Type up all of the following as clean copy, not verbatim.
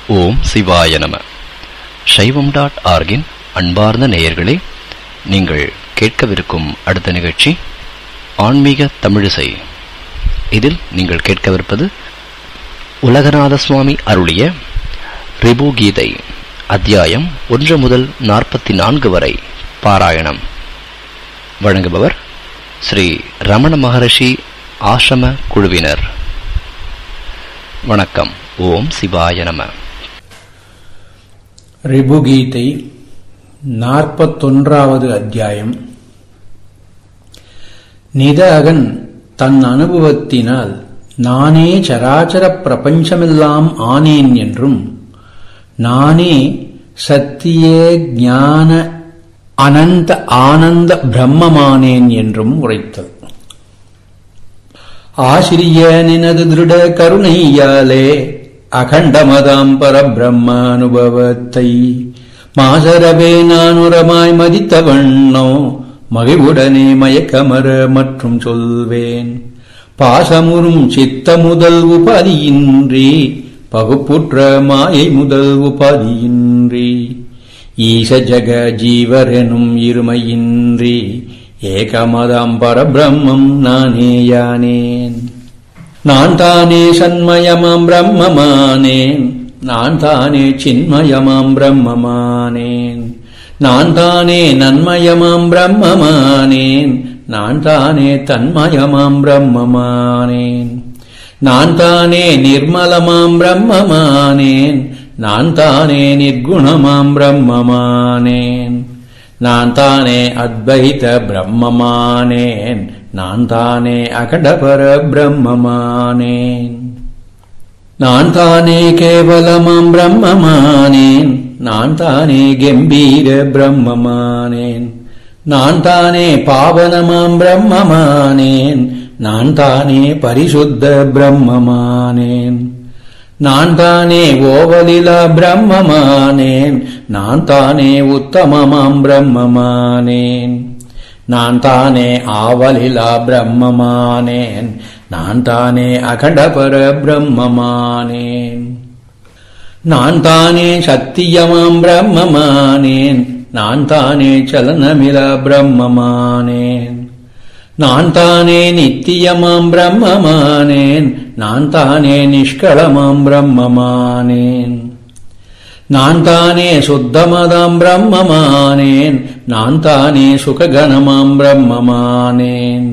ஓம் சிவாய நம. சைவம்.org-இன் அன்பார்ந்த நேயர்களே, நீங்கள் கேட்கவிருக்கும் அடுத்த நிகழ்ச்சி ஆன்மீக தமிழிசை. இதில் நீங்கள் கேட்கவிருப்பது உலகநாத சுவாமி அருளிய ரிபு கீதை அத்தியாயம் 1 முதல் 44 வரை பாராயணம். வழங்குபவர் ஸ்ரீ ரமண மகரிஷி ஆசிரம குழுவினர். வணக்கம். ஓம் சிவாய நம. ரிபு கீதை 41வது அத்தியாயம். நிதஅகன் தன் அனுபவத்தினால் நானே சராச்சர பிரபஞ்சமெல்லாம் ஆனேன் என்றும், நானே சத்திய ஞான அனந்த ஆனந்த பிரம்மமானேன் என்றும் உரைத்தல். ஆசிரிய நினது திருட கருணையாலே அகண்டமதாம் பரபிரம்மானுபவத்தை மாசரவே நானுரமாய் மதித்த வண்ணோ மகிழ்வுடனே மயக்கமர மற்றும் சொல்வேன். பாசமுறும் சித்த முதல் உபாதியின்றி, பகுப்புற்ற மாயை முதல் உபாதியின்றி, ஈச ஜக ஜீவரெனும் இருமையின்றி, ஏகமதாம் பரபிரம்மம் நானே யானேன். நான் தானே சண்மயமாம் பிரம்மமானேன், நான் தானே சின்மயமாம் பிரம்மமானேன், நான் தானே நன்மயமாம் பிரம்மமானேன், நான் தானே தன்மயமாம் பிரம்மமானேன், நான் தானே நிர்மலமாம் பிரம்மமானேன், நான் தானே நிர்குணமாம் பிரம்மமானேன், நான் தானே அத்வைத பிரம்மமானேன், நான் தானே அகண்டபர பிரம்மமானேன், நான் தானே கேவலமாம் பிரம்மமானேன், நான் தானே கம்பீர பிரம்மமானேன், நான் தானே பாவனமாம் பிரம்மமானேன், நான் தானே பரிசுத்த பிரம்மமானேன், நான் தானே ஓவலிலா பிரம்மமானேன், நான் தானே உத்தமமாம் பிரம்மமானேன், நான் தானே ஆவலிலா பிரம்மமானேன், நான் தானே அகண்டபர பிரம்மமானேன், நான் தானே சத்தியமாம் பிரம்மமானேன், நான் தானே சலனமிலா பிரம்மமானேன், நான் தானே நித்தியமாம் பிரம்மமானேன், நான் தானே நிஷ்களமாம் பிரம்மமானேன், நான் தானே சுத்தமதாம் பிரம்மமானேன், நான் தானே சுககணமாம் பிரம்மமானேன்,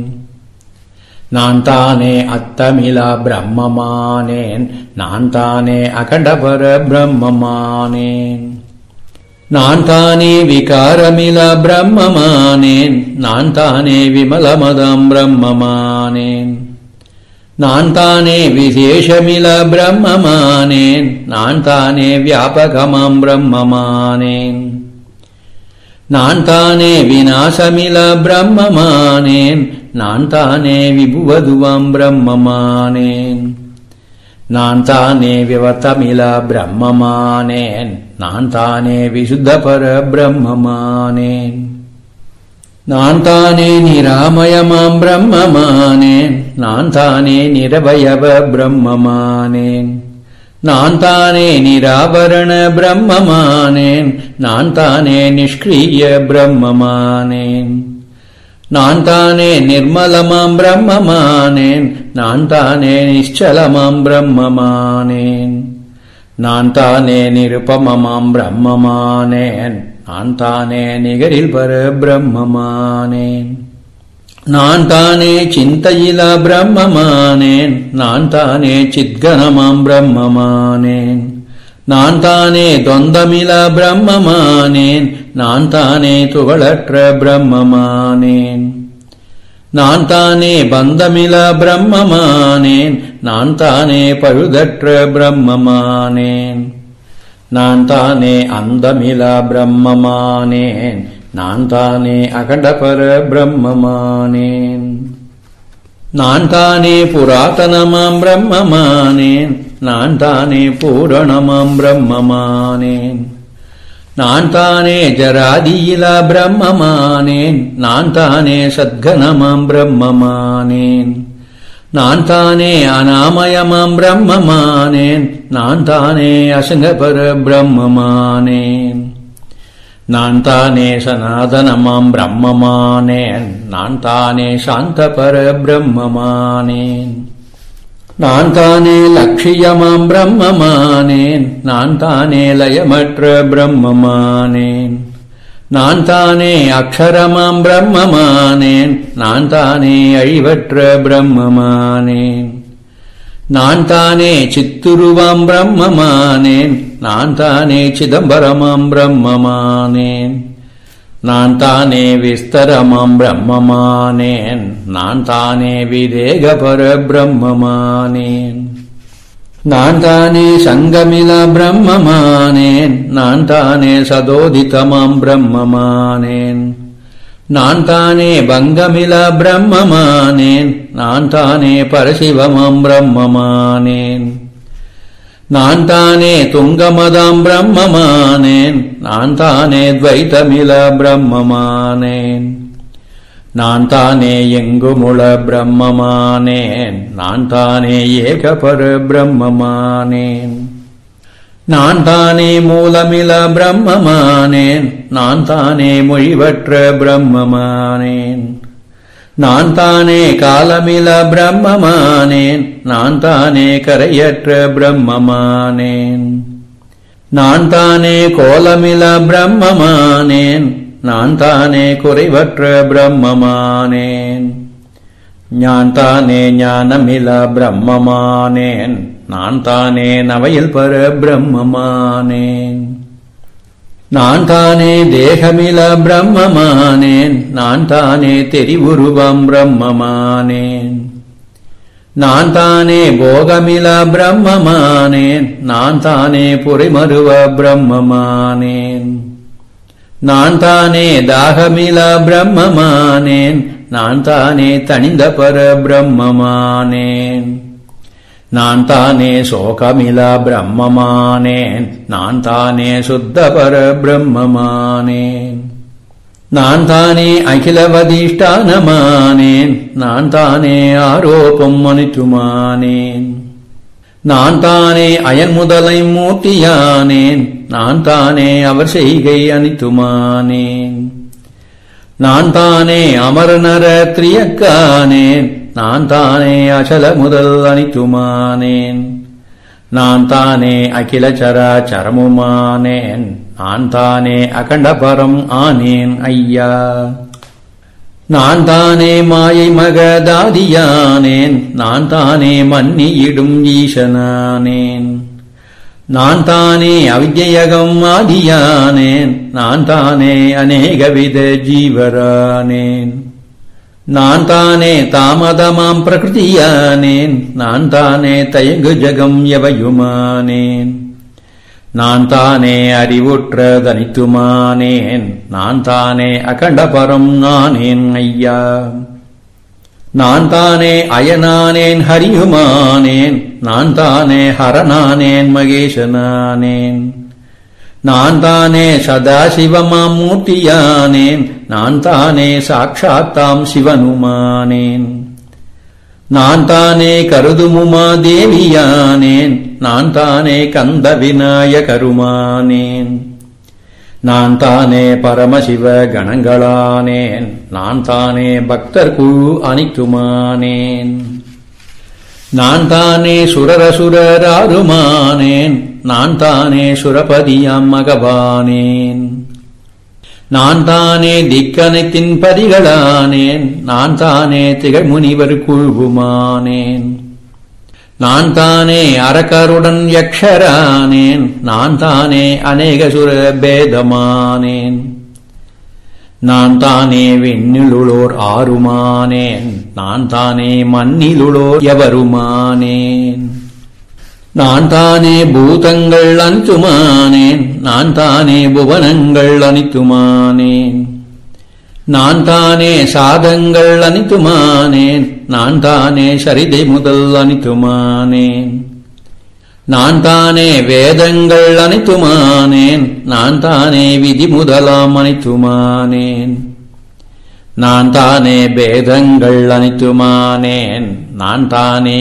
நான் தானே அத்தமிலா பிரம்மமானேன், நான் தானே அகண்டபர பிரம்மமானேன், நான் தானே விகாரமிலா பிரம்மமானேன், நான் தானே விமலமதாம் பிரம்மமானேன், நான் தானே விசேஷமிலா பிரம்மமானேன், நான் தானே வியாபகமாம் பிரம்மமானேன், நான் தானே விநாசமிலா பிரம்மமானேன், நான் தானே விபுவதுவாம் பிரம்மமானேன், நான் தானே விவர்த்தமிலா பிரம்மமானேன், நான் தானே விசுத்தபர பிரம்மமானேன், நான் தானே நிராமயமாம் பிரம்மமானேன், நான் தானே நிரவயவ பிரம்மமானேன், நான் தானே நிராபரண பிரம்மமானேன், நான் தானே நிஷ்கிரிய பிரம்மமானேன், நான் தானே நிர்மலமாம் பிரம்மமானேன், நான் தானே நிశ్చலமாம் பிரம்மமானேன், நான் தானே நிருபமமாம் பிரம்மமானேன், நான் தானே நிகரில் பர பிரம்மமானேன், நான் தானே சிந்தையிலா பிரம்மமானேன், நான் தானே சித்கணமாம் பிரம்மமானேன், நான் தானே தொந்தமிலா பிரம்மமானேன், நான் தானே துகளற்ற பிரம்மமானேன், நான் தானே பந்தமிலா பிரம்மமானேன், நான் தானே பழுதற்ற பிரம்மமானேன், நான் தானே அந்தமிலா பிரம்மமானேன், நான் தானே அகண்டபர பிரம்மமானேன், நான் தானே புராதனமாம் பிரம்மமானேன், நான் தானே பூரணமாம் பிரம்மமானேன், நான் தானே ஜராதியிலா பிரம்மமானேன், நான் தானே சத்கணமாம் பிரம்மமானேன், நான் தானே அநாமயமாம் பிரம்மமானேன், நான் தானே அசங்கபர பிரம்மமானேன். நான் தானே சனாதனமாம் பிரம்மமானேன், நான் தானே சாந்தபர பிரம்மமானேன். நான் தானே லட்சியமாம் பிரம்மமானேன், நான் தானே லயமற்ற பிரம்மமானேன். நான் தானே அக்ஷரமாம் பிரம்மமானேன், நான் தானே அழிவற்ற பிரம்மமானேன். நான் தானே சித்துருவாம் பிரம்மமானேன், நான் தானே சிதம்பரமாம் பிரம்மமானேன். நான் தானே விஸ்தரமாம் பிரம்மமானேன், நான் தானே விதேகபர பிரம்மமானேன். நான் தானே சங்கமிலா பிரம்மமானேன், நான் தானே சதோதிதமாம் பிரம்மமானேன். நான் தானே பங்கமிலா பிரம்மமானேன், நான் தானே பரசிவமாம் பிரம்மமானேன். நான் தானே துங்கமதாம் பிரம்மமானேன், நான் தானே துவைதமிலா பிரம்மமானேன். நான் தானே எங்குமுள பிரம்மமானேன், நான் தானே ஏகபர பிரம்மமானேன். நான் தானே மூலமிலா பிரம்மமானேன், நான் தானே மொழிவற்ற பிரம்மமானேன். நான் தானே காலமிலா பிரம்மமானேன், நான் தானே கரையற்ற பிரம்மமானேன். நான் தானே கோலமிலா பிரம்மமானேன், நான் தானே குறைவற்ற பிரம்மமானேன். ஞான் தானே ஞானமிலா பிரம்மமானேன், நான் தானே நவையில் பர பிரம்மமானேன். நான் தானே தேகமிலா பிரம்மமானேன், நான் தானே தெரிவுருவாம் பிரம்மமானேன். நான் தானே போகமிலா பிரம்மமானேன், நான் தானே புரைமருவ பிரம்மமானேன். நான் தானே தாகமிலா பிரம்மமானேன், நான் தானே தனிந்த பர பிரம்மமானேன். நான் தானே சோகமிலா பிரம்மமானேன், நான் தானே சுத்த பர பிரம்மமானேன். நான் தானே அகிலவதிஷ்டானமானேன், நான் தானே ஆரோபம் அனித்துமானேன். நான் தானே அயன் முதலை மூர்த்தியானேன், நான் தானே அவர் செய்கை அனித்துமானேன். நான் தானே அமரநர திரியக்கானேன், நான் தானே அசல முதல் அனித்துமானேன். நான் தானே அகில சராச்சரமுமானேன், நான் தானே அகண்டபரம் ஆனேன் ஐயா. நான் தானே மாயை மகதாதியானேன், நான் தானே மன்னியிடும் ஈசனானேன். நான் தானே அவித்யகம் ஆதியானேன், நான் தானே அநேகவித ஜீவரானேன். நான் தானே தாமதமாம் பிரகிருதியானேன், நான் தானே தயங்கு ஜகம் எவையுமானேன். நான் தானே அறிவுற்ற தனித்துமானேன், நான் தானே அகண்டபரம் நானேன் ஐயா. நான் தானே அயனானேன் ஹரியுமானேன், நான் தானே ஹரனானேன் மகேசனானேன். நான் தானே சதாசிவமாம் மூர்த்தியானேன், நான் தானே சாட்சாத்தாம் சிவனுமானேன். நான் தானே கருதுமுமா தேவியானேன், நான் தானே கந்த விநாயகருமானேன். நான் தானே பரமசிவ கணங்களானேன், நான் தானே பக்தர் குழு அனித்துமானேன். நான் தானே சுரரசுரராருமானேன், நான் தானே சுரபதியாம் மகவானேன். நான் தானே திக்கனைத்தின் பதிகளானேன், நான் தானே திகழ்முனிவர் குழுவுமானேன். நான் தானே அரக்கருடன் யக்ஷரானேன், நான் தானே அநேக சுர பேதமானேன். நான் தானே விண்ணிலுளோர் ஆறுமானேன், நான் தானே மண்ணிலுளோர் எவருமானேன். நான் தானே பூதங்கள் அனித்துமானேன், நான் தானே புவனங்கள் அனித்துமானேன். நான் தானே சாதங்கள் அனித்துமானேன், நான் தானே சரிதை முதல் அனித்துமானேன். நான் தானே வேதங்கள் அனைத்துமானேன், நான் தானே விதி முதலாம் அனைத்துமானேன். நான் தானே பேதங்கள் அனைத்துமானேன், நான் தானே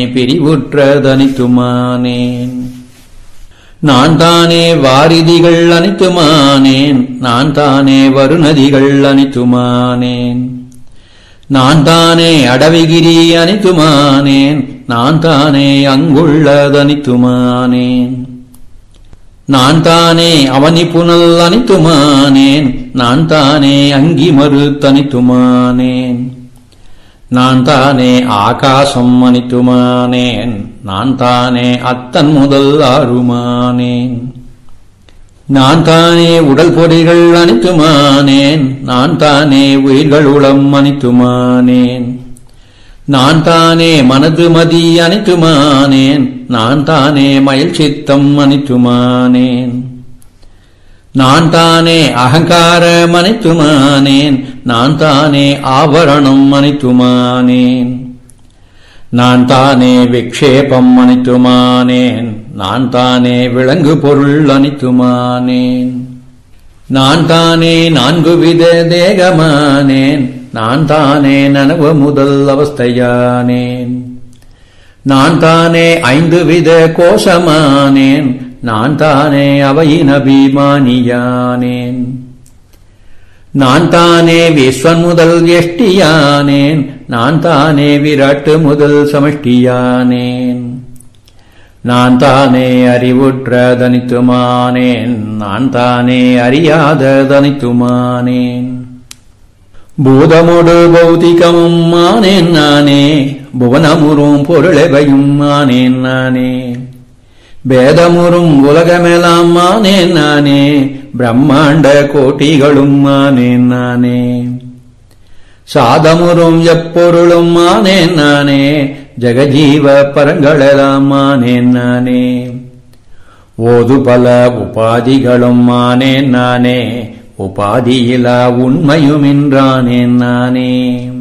பிரிவுற்றதனைத்துமானேன். நான் தானே வாரிதிகள் அனைத்துமானேன், நான் தானே வருநதிகள் அனைத்துமானேன். நான் தானே அடவிகிரி அனைத்துமானேன், நான் தானே அங்குள்ளதனைத்துமானேன். நான் தானே அவனி புனல் அனைத்துமானேன், நான் தானே அங்கி மறுத்தனைத்துமானேன். நான் தானே ஆகாசம் அனைத்துமானேன், நான் தானே அத்தன் முதல் ஆறுமானேன். நான் தானே உடல் பொறிகள் அனைத்துமானேன், நான் தானே உயிர்களுளம் அனைத்துமானேன். நான் தானே மனது மதி அனைத்துமானேன், நான் தானே மயில் சித்தம் அனைத்துமானேன். நான் தானே அகங்காரம் அனைத்துமானேன், நான் தானே ஆவரணம் அனைத்துமானேன். நான் தானே விக்ஷேபம் அனைத்துமானேன், நான் தானே விலங்கு பொருள் அனைத்துமானேன். நான் தானே 4 வித தேகமானேன், நான் தானே நனவு முதல் அவஸ்தையானேன். நான் தானே 5 வித கோஷமானேன், நான் தானே அவையின் அபிமானியானேன். நான் தானே விஸ்வன் முதல் எஷ்டியானேன், நான் தானே விராட்டு முதல் சமஷ்டியானேன். நான் தானே அறிவுற்றதனைத்துமானேன், நான் தானே அறியாததனைத்துமானேன். பூதமொடு பௌதிகமும் ஆனேன் நானே, புவனமுறும் பொருளெவையும் ஆனேன் நானே. பேதமுறும் உலகமெல்லாம் ஆனேன் நானே, பிரம்மாண்ட கோட்டிகளும் ஆனேன் நானே. சாதமுறும் எப்பொருளும் ஆனேன் நானே, ஜெகஜீவ பரங்களெல்லாம் ஆனேன் நானே. ஓது பல உபாதிகளும் ஆனேன் நானே, உபாதியிலா உண்மையுமின்றானேன் நானே.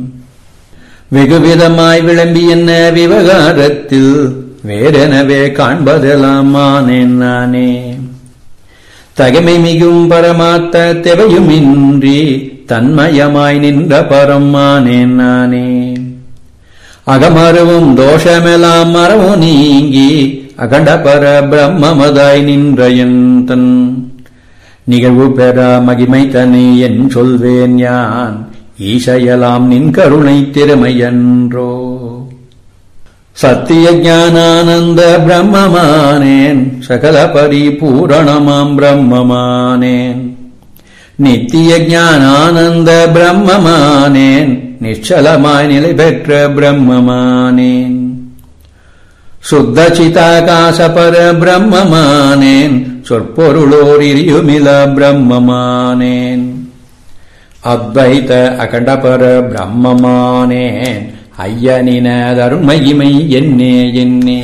வெகுவிதமாய் விளம்பி என்ன விவகாரத்தில் வேறெனவே காண்பதெல்லாம் ஆனேன் நானே. தகைமை மிகும் பரமார்த்த தேவையுமின்றி தன்மயமாய் நின்ற பரம் ஆனேன் நானே. அகமருவும் தோஷமெல்லாம் மறவு நீங்கி அகண்ட பர பிரம்மமதாய் நின்ற என் தன் நிகழ்வு பெற மகிமை தனி என் சொல்வேன் யான், ஈசையலாம் நின் கருணை திறமையன்றோ. சத்திய ஞானானந்த பிரம்மமானேன், சகல பரிபூரணமாம் பிரம்மமானேன். நித்திய ஞானானந்த பிரம்மமானேன், நிச்சலமாய் நிலை பெற்ற பிரம்மமானேன். சுத்த சிதாகாச பர பிரம்மமானேன், சொற்பொருளோர் இரியுமில பிரம்மமானேன். அத்வைத அகண்டபர பிரம்மமானேன், ஐயனின தருண்மகிமை என்னே என்னே.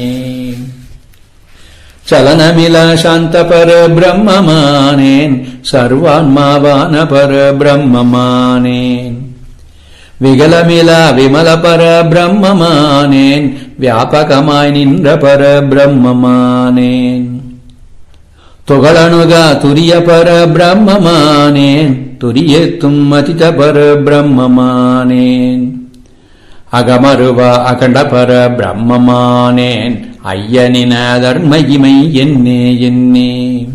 சலனமில சாந்தபர பிரம்மமானேன், சர்வான்மாவான பர பிரம்மமானேன். விகலமில விமல பர பிரம்மமானேன், வியாபகமாய் நின்ற பர பிரம்மமானேன். துகளணுகா துரிய பர பிரம்மமானேன், துரியத்தும் அதித பர பிரம்மமானேன். அகமருவ அகண்ட பர பிரம்மமானேன், ஐயனின தர்மகிமை என்னே என்னே.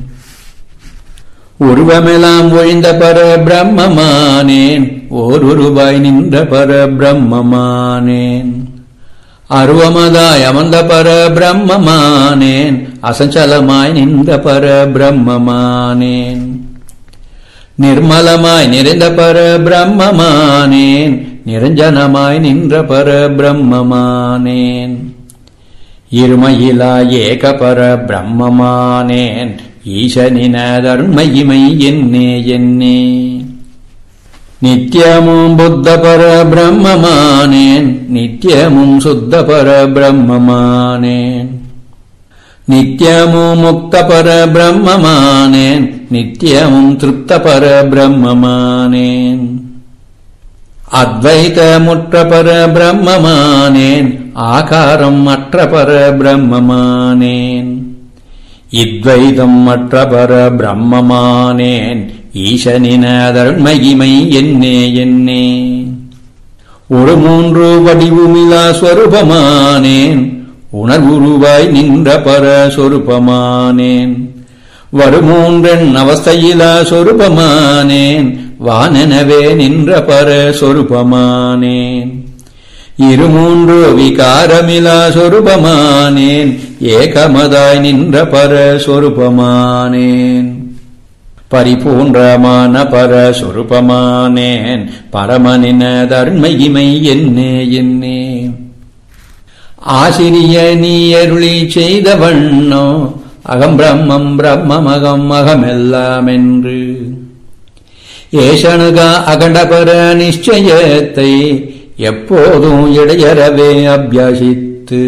உருவமெல்லாம் ஒழிந்த பர பிரம்மமானேன், ஓருருவாய் நின்ற பர பிரம்மமானேன். அருவமதாய் அமர்ந்த பர பிரம்மமானேன், அசஞ்சலமாய் நின்ற பர பிரம்மமானேன். நிர்மலமாய் நிறைந்த பர பிரம்மமானேன், நிரஞ்சனமாய் நின்ற பர பிரம்மமானேன். இருமையிலா ஏக பர பிரம்மமானேன், ஈசனின தருண்மகிமை என்னே என்னே. நித்தியமும் புத்த பர பிரம்மமானேன், நித்தியமும் சுத்த பர பிரம்மமானேன். நித்தியமும் முக்த பர பிரம்மமானேன், நித்தியமும் திருப்த பர பிரம்மமானேன். அத்வைத முற்ற பர பிரம்மமானேன், ஆகாரம் மற்ற பர பிரம்மமானேன். இத்வைதம் மற்ற பர பிரம்மமானேன், ஈசனின தருண்மகிமை என்னே என்னே. ஒரு மூன்று வடிவுமிலா ஸ்வரூபமானேன் உணர்வுருவாய் நின்ற பர சொரூபமானேன் வருமூன்றன் அவஸ்தையிலா சொரூபமானேன் வானெனவே நின்ற பர சொரூபமானேன் இருமூன்று விகாரமிலா சொரூபமானேன் ஏகமதாய் நின்ற பர சொரூபமானேன் பரிபூர்ணமான பர சொரூபமானேன் பரமனின தர்மகிமை என்னே என்னே ஆசிரிய நீ அருளி செய்த வண்ணோ அகம் பிரம்மம் பிரம்மமகம் அகமெல்லாம் என்று ஏசனுகா அகண்டபர நிச்சயத்தை எப்போதும் இடையறவே அபியாசித்து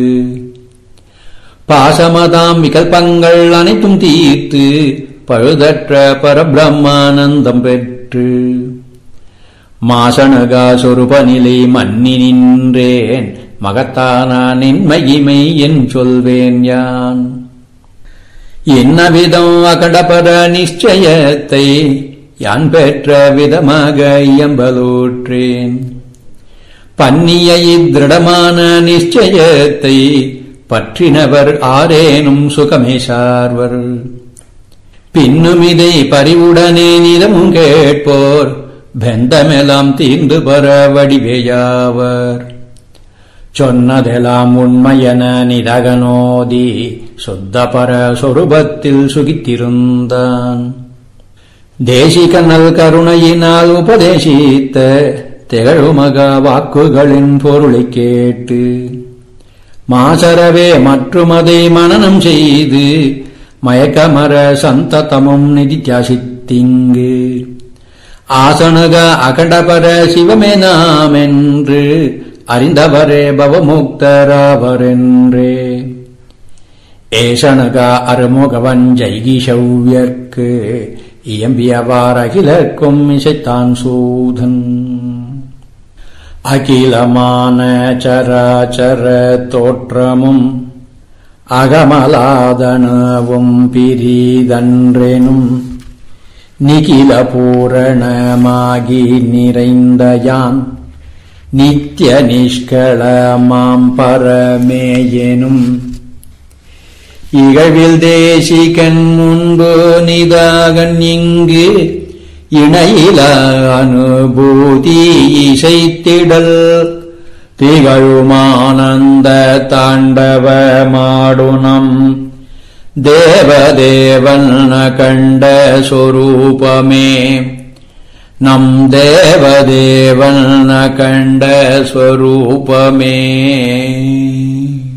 பாசமதாம் விகல்பங்கள் அனைத்தும் தீர்த்து பழுதற்ற பரபிரம்மானந்தம் பெற்று மாசனகா சொரூபநிலை மன்னி நின்றேன் மகத்தானின் மகிமை என் சொல்வேன் யான் என்னவிதம் அகண்டபர நிச்சயத்தை யான் பெற்ற விதமாக இயம்பலூற்றேன் பன்னிய இத்திருடமான நிச்சயத்தை பற்றினவர் ஆரேனும் சுகமே சார்வர் பின்னுமிதை பறிவுடனே நிலமும் கேட்போர் பெந்தமெல்லாம் தீர்ந்து பர வடிவேயாவர் சொன்னதெல்லாம் உண்மையென நிதகனோதி சுத்த பர சொரூபத்தில் சுகித்திருந்தான் தேசிகனல் கருணையினால் உபதேசித்த திகழுமக வாக்குகளின் பொருளை கேட்டு மாசரவே மற்றும் அதை மனனம் செய்து மயக்கமர சந்ததமும் நிதித்தியாசித்திங்கு ஆசனுக அகண்டபர சிவமே நாமென்று அறிந்தவரே பவமுக்தராவரென்றே ஏசனுக அருமுகவன் ஜைகிஷவ்யர்க்கு இயம்பியவார் அகிலர்க்கும் இசைத்தான் சூதன் அகிலமான சராச்சர தோற்றமும் அகமலாதனவும் பிரிதன்றெனும் நிகில பூரணமாகி நிறைந்தயான் நித்ய நிஷ்களமாம் பரமேயெனும் இகழ்வில் தேசிகன் முன்பு நிதாகன் இங்கு இணையில அனுபூதி இசைத்திடல் திகழுமானந்த தாண்டவமாடுனம் தேவதேவன் கண்ட சொரூபமே நம் தேவதேவன் கண்ட ஸ்வரூபமே